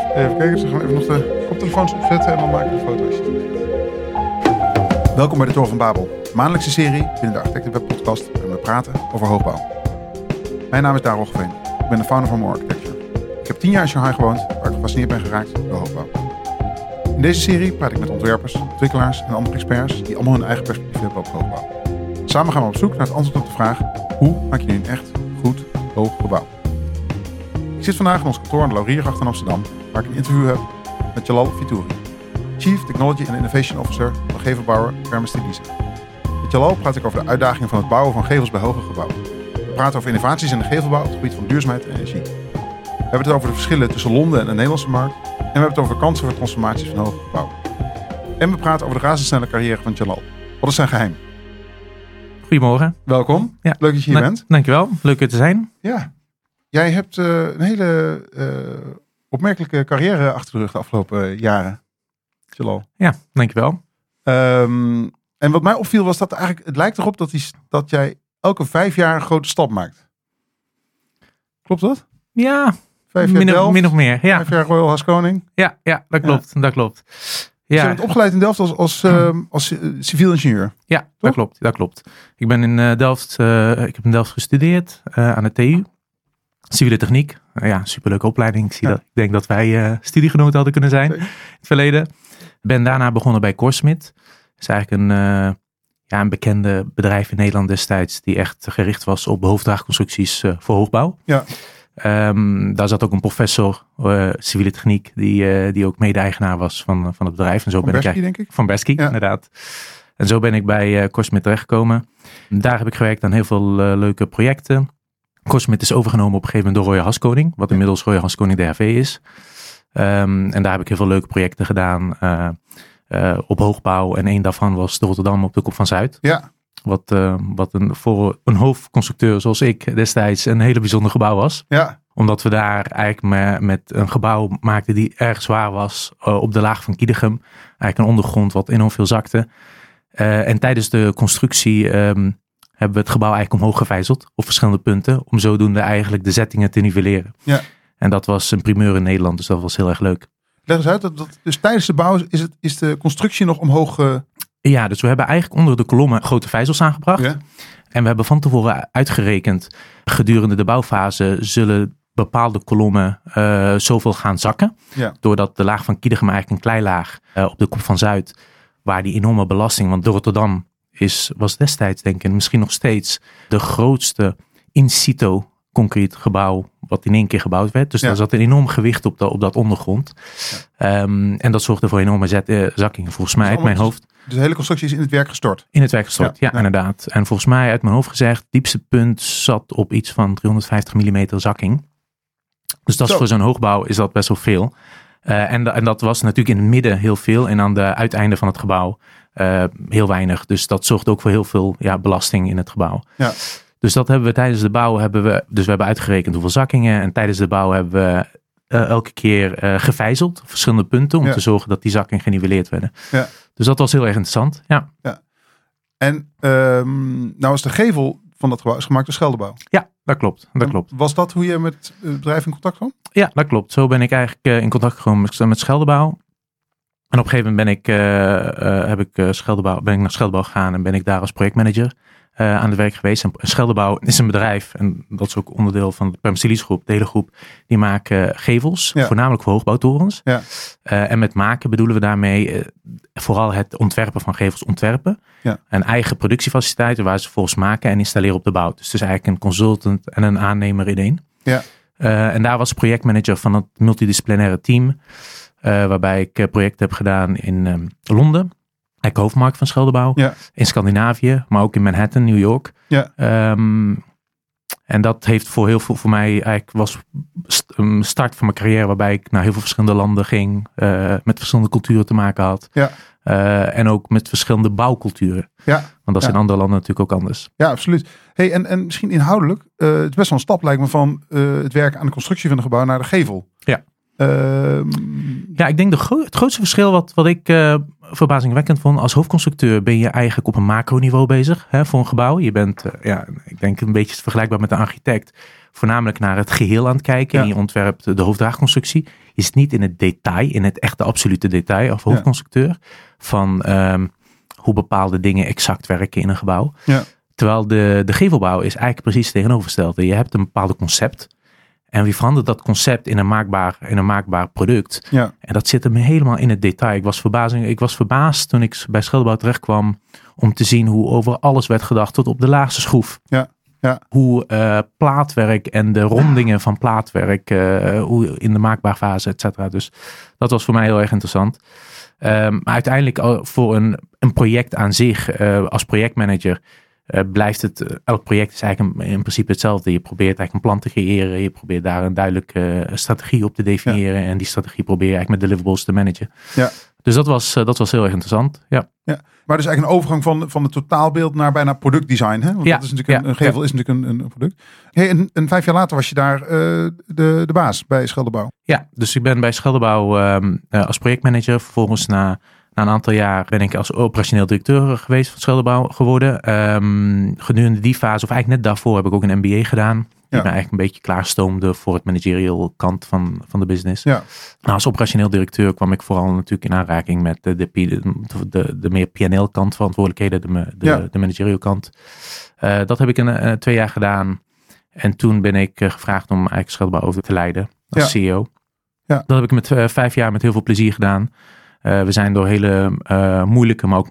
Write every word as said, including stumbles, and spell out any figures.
Even kijken, ze gaan even nog de koptelefoons opzetten en dan maken we de foto's. Welkom bij de Toren van Babel, een maandelijkse serie binnen de Architectenweb podcast waarin we praten over hoogbouw. Mijn naam is Daan Roggeveen, ik ben de founder van More Architecture. Ik heb tien jaar in Shanghai gewoond, waar ik gefascineerd ben geraakt door hoogbouw. In deze serie praat ik met ontwerpers, ontwikkelaars en andere experts die allemaal hun eigen perspectief hebben op hoogbouw. Samen gaan we op zoek naar het antwoord op de vraag: hoe maak je nu een echt goed hoog gebouw? Ik zit vandaag in ons kantoor aan de Lauriergracht in Amsterdam, waar ik een interview heb met Jalal Fitouri, Chief Technology and Innovation Officer van gevelbouwer Perma-Stilische. Met Jalal praat ik over de uitdagingen van het bouwen van gevels bij hoge gebouwen. We praten over innovaties in de gevelbouw op het gebied van duurzaamheid en energie. We hebben het over de verschillen tussen Londen en de Nederlandse markt. En we hebben het over kansen voor transformaties van hoge gebouwen. En we praten over de razendsnelle carrière van Jalal. Wat is zijn geheim? Goedemorgen. Welkom. Ja. Leuk dat je hier Da- bent. Dankjewel. Leuk er te zijn. Ja. Jij hebt uh, een hele uh, opmerkelijke carrière achter de rug de afgelopen uh, jaren. Jalal. Ja, dankjewel. Um, en wat mij opviel was dat eigenlijk, het lijkt erop dat, die, dat jij elke vijf jaar een grote stap maakt. Klopt dat? Ja, vijf jaar min, Delft, of, min of meer. Ja, vijf jaar Royal Haskoning. ja, ja dat klopt. Ja. Dat klopt. Ja. Ja. Je bent opgeleid in Delft als, als, uh, als uh, civiel ingenieur. Ja, Toch? dat klopt. Dat klopt. Ik ben in uh, Delft, uh, ik heb in Delft gestudeerd uh, aan de T U. Civiele techniek. Uh, ja, superleuke opleiding. Ik, zie Ja. dat, ik denk dat wij uh, studiegenoten hadden kunnen zijn Zeker. in het verleden. Ben daarna begonnen bij Korsmit. Dat is eigenlijk een, uh, ja, een bekende bedrijf in Nederland destijds die echt gericht was op hoofddraagconstructies uh, voor hoogbouw. Ja. Um, daar zat ook een professor uh, civiele techniek die, uh, die ook mede-eigenaar was van, van het bedrijf. En zo Van ben Bersky, ik denk ik. Van Bersky, Ja. inderdaad. En zo ben ik bij uh, Korsmit terechtgekomen. Daar heb ik gewerkt aan heel veel uh, leuke projecten. Korsmit is overgenomen op een gegeven moment door Royal Haskoning, wat inmiddels Royal Haskoning D H V is. Um, en daar heb ik heel veel leuke projecten gedaan uh, uh, op hoogbouw. En één daarvan was de Rotterdam op de Kop van Zuid. Ja. Wat, uh, wat een, voor een hoofdconstructeur zoals ik destijds een hele bijzonder gebouw was. Ja. Omdat we daar eigenlijk me, met een gebouw maakten die erg zwaar was uh, op de laag van Kiedegem. Eigenlijk een ondergrond wat enorm veel zakte. Uh, en tijdens de constructie um, hebben we het gebouw eigenlijk omhoog gevijzeld op verschillende punten. Om zodoende eigenlijk de zettingen te nivelleren. Ja. En dat was een primeur in Nederland, dus dat was heel erg leuk. Leg eens uit, dat, dat, dus tijdens de bouw is, het, is de constructie nog omhoog... Uh... Ja, dus we hebben eigenlijk onder de kolommen grote vijzels aangebracht. Ja. En we hebben van tevoren uitgerekend, gedurende de bouwfase zullen bepaalde kolommen uh, zoveel gaan zakken. Ja. Doordat de laag van Kiedegem eigenlijk een kleilaag uh, op de Kop van Zuid, waar die enorme belasting, want de Rotterdam is, was destijds denk ik misschien nog steeds de grootste in situ concreet gebouw wat in één keer gebouwd werd. Dus ja. daar zat een enorm gewicht op, de, op dat ondergrond. Ja. Um, en dat zorgde voor enorme zet, uh, zakkingen. Volgens mij uit mijn hoofd. Dus de hele constructie is in het werk gestort? In het werk gestort, ja, ja, ja. inderdaad. En volgens mij uit mijn hoofd gezegd, diepste punt zat op iets van driehonderdvijftig millimeter zakking. Dus dat is voor zo'n hoogbouw is dat best wel veel. Uh, en, en dat was natuurlijk in het midden heel veel. En aan de uiteinden van het gebouw uh, heel weinig. Dus dat zorgt ook voor heel veel ja, belasting in het gebouw. Ja. Dus dat hebben we tijdens de bouw, hebben we, dus we hebben uitgerekend hoeveel zakkingen. En tijdens de bouw hebben we uh, elke keer uh, gevijzeld op verschillende punten. Om ja. te zorgen dat die zakkingen geniveleerd werden. Ja. Dus dat was heel erg interessant, ja. ja. En um, nou is de gevel van dat gebouw is gemaakt door Scheldebouw. Ja, dat klopt. Dat en klopt. Was dat hoe je met het bedrijf in contact kwam? Ja, dat klopt. Zo ben ik eigenlijk uh, in contact gekomen met, met Scheldebouw. En op een gegeven moment ben ik, uh, uh, heb ik, uh, Scheldebouw, ben ik naar Scheldebouw gegaan en ben ik daar als projectmanager uh, aan het werk geweest. En Scheldebouw is een bedrijf, en dat is ook onderdeel van de Perma-Stilische groep, de hele groep, die maken uh, gevels, ja. voornamelijk voor hoogbouwtorens. Ja. Uh, en met maken bedoelen we daarmee uh, vooral het ontwerpen van gevels ontwerpen. Ja. En eigen productiefaciliteiten waar ze volgens maken en installeren op de bouw. Dus het is eigenlijk een consultant en een aannemer in één. Ja. Uh, en daar was projectmanager van het multidisciplinaire team. Uh, waarbij ik uh, projecten heb gedaan in um, Londen. Eigenlijk hoofdmarkt van Scheldebouw. Ja. In Scandinavië, maar ook in Manhattan, New York. Ja. Um, en dat heeft voor heel veel, voor mij eigenlijk was een start van mijn carrière. Waarbij ik naar heel veel verschillende landen ging. Uh, met verschillende culturen te maken had. Ja. Uh, en ook met verschillende bouwculturen. Ja. Want dat is ja. in andere landen natuurlijk ook anders. Ja, absoluut. Hey, en, en misschien inhoudelijk, uh, het is best wel een stap lijkt me van uh, het werk aan de constructie van een gebouw naar de gevel. Ja. Uh, ja, ik denk de gro- het grootste verschil wat, wat ik uh, verbazingwekkend vond. Als hoofdconstructeur ben je eigenlijk op een macroniveau bezig hè, voor een gebouw. Je bent, uh, ja, ik denk een beetje vergelijkbaar met een architect. voornamelijk naar het geheel aan het kijken. Ja. En je ontwerpt de hoofddraagconstructie. Je zit niet in het detail, in het echte absolute detail of hoofdconstructeur. Ja. Van um, hoe bepaalde dingen exact werken in een gebouw. Ja. Terwijl de, de gevelbouw is eigenlijk precies tegenovergestelde. Je hebt een bepaald concept. En wie verandert dat concept in een maakbaar, in een maakbaar product. Ja. En dat zit hem helemaal in het detail. Ik was, verbazing, ik was verbaasd toen ik bij Schelderbouw terecht kwam. Om te zien hoe over alles werd gedacht tot op de laagste schroef. Ja. Ja. Hoe uh, plaatwerk en de rondingen van plaatwerk. Uh, hoe in de maakbaarfase, et cetera. Dus dat was voor mij heel erg interessant. Um, maar uiteindelijk voor een, een project aan zich. Uh, als projectmanager. Uh, blijft het, uh, elk project is eigenlijk in, in principe hetzelfde. Je probeert eigenlijk een plan te creëren. Je probeert daar een duidelijke uh, strategie op te definiëren. Ja. En die strategie probeer je eigenlijk met deliverables te managen. Ja. Dus dat was, uh, dat was heel erg interessant. Ja. Ja. Maar dus eigenlijk een overgang van, van het totaalbeeld naar bijna productdesign. Hè? Want ja. dat is natuurlijk een, een gevel ja. is natuurlijk een, een product. Hey, en, en vijf jaar later was je daar uh, de, de baas bij Schelderbouw. Ja, dus ik ben bij Schelderbouw um, uh, als projectmanager. Vervolgens na... Na een aantal jaar ben ik als operationeel directeur geweest van Schelderbouw geworden. Um, gedurende die fase, of eigenlijk net daarvoor, heb ik ook een M B A gedaan. Die ja. me eigenlijk een beetje klaarstoomde voor het managerial kant van, van de business. Ja. Nou, als operationeel directeur kwam ik vooral natuurlijk in aanraking met de, de, de, de, de meer P en L kant verantwoordelijkheden, de, de, ja. de managerial kant. Uh, dat heb ik in uh, twee jaar gedaan. En toen ben ik uh, gevraagd om eigenlijk Schelderbouw over te leiden als ja. C E O. Ja. Dat heb ik met uh, vijf jaar met heel veel plezier gedaan. Uh, we zijn door hele uh, moeilijke, maar ook